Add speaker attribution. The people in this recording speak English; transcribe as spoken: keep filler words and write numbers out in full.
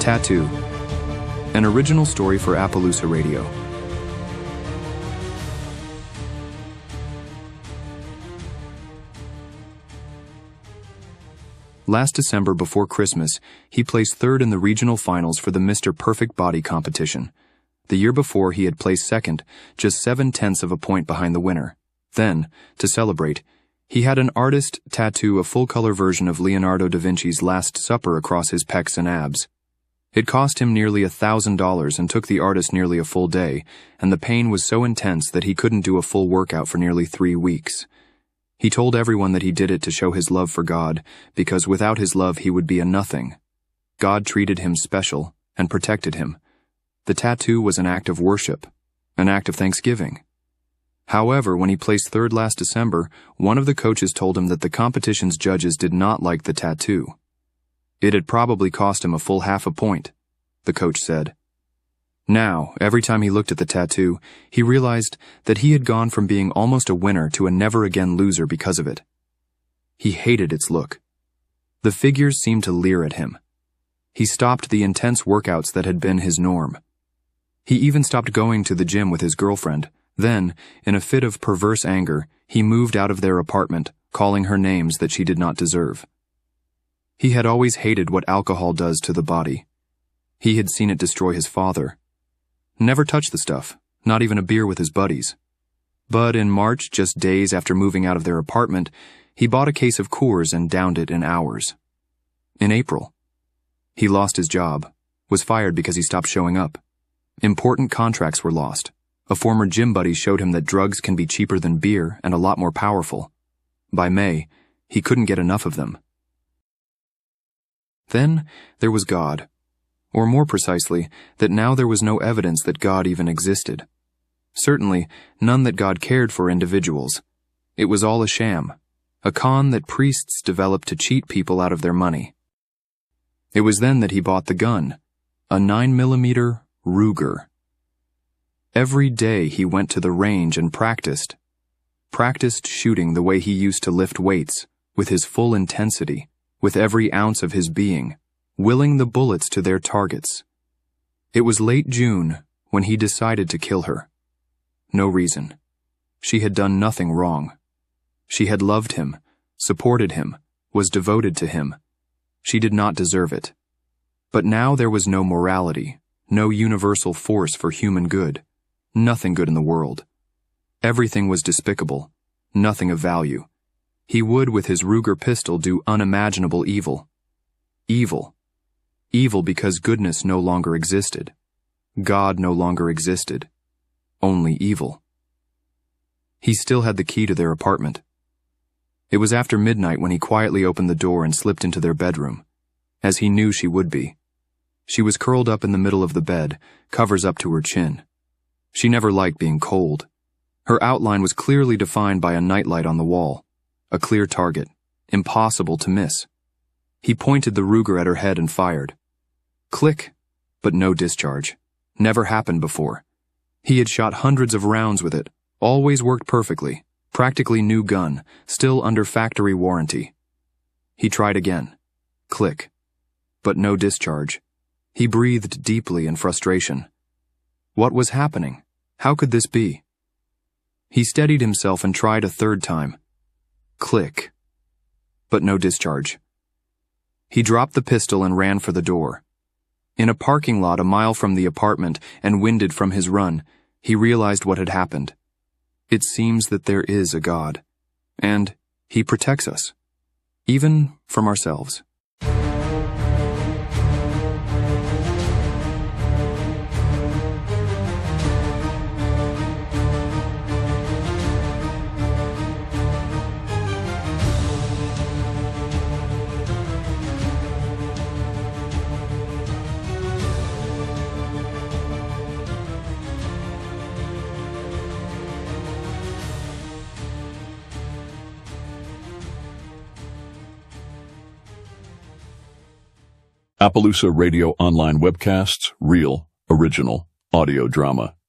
Speaker 1: Tattoo, an original story for Appaloosa Radio. Last December, before Christmas, he placed third in the regional finals for the Mister Perfect Body competition. The year before, he had placed second, just seven-tenths of a point behind the winner. Then, to celebrate, he had an artist tattoo a full-color version of Leonardo da Vinci's Last Supper across his pecs and abs. It cost him nearly a thousand dollars and took the artist nearly a full day, and the pain was so intense that he couldn't do a full workout for nearly three weeks. He told everyone that he did it to show his love for God, because without his love he would be a nothing. God treated him special and protected him. The tattoo was an act of worship, an act of thanksgiving. However, when he placed third last December, one of the coaches told him that the competition's judges did not like the tattoo. It had probably cost him a full half a point, the coach said. Now, every time he looked at the tattoo, he realized that he had gone from being almost a winner to a never-again loser because of it. He hated its look. The figures seemed to leer at him. He stopped the intense workouts that had been his norm. He even stopped going to the gym with his girlfriend. Then, in a fit of perverse anger, he moved out of their apartment, calling her names that she did not deserve. He had always hated what alcohol does to the body. He had seen it destroy his father. Never touched the stuff, not even a beer with his buddies. But in March, just days after moving out of their apartment, he bought a case of Coors and downed it in hours. In April, he lost his job, was fired because he stopped showing up. Important contracts were lost. A former gym buddy showed him that drugs can be cheaper than beer and a lot more powerful. By May, he couldn't get enough of them. Then there was God, or more precisely, that now there was no evidence that God even existed. Certainly, none that God cared for individuals. It was all a sham, a con that priests developed to cheat people out of their money. It was then that he bought the gun, a nine millimeter Ruger. Every day he went to the range and practiced. Practiced shooting the way he used to lift weights, with his full intensity, with every ounce of his being, willing the bullets to their targets. It was late June when he decided to kill her. No reason. She had done nothing wrong. She had loved him, supported him, was devoted to him. She did not deserve it. But now there was no morality, no universal force for human good. Nothing good in the world. Everything was despicable, nothing of value. He would, with his Ruger pistol, do unimaginable evil. Evil. Evil because goodness no longer existed. God no longer existed. Only evil. He still had the key to their apartment. It was after midnight when he quietly opened the door and slipped into their bedroom, as he knew she would be. She was curled up in the middle of the bed, covers up to her chin. She never liked being cold. Her outline was clearly defined by a nightlight on the wall. A clear target, impossible to miss. He pointed the Ruger at her head and fired. Click, but no discharge. Never happened before. He had shot hundreds of rounds with it, always worked perfectly, practically new gun, still under factory warranty. He tried again. Click, but no discharge. He breathed deeply in frustration. What was happening? How could this be? He steadied himself and tried a third time. Click. But no discharge. He dropped the pistol and ran for the door. In a parking lot a mile from the apartment and winded from his run, he realized what had happened. It seems that there is a God, and He protects us, even from ourselves.
Speaker 2: Appaloosa Radio Online Webcasts, real, original, audio drama.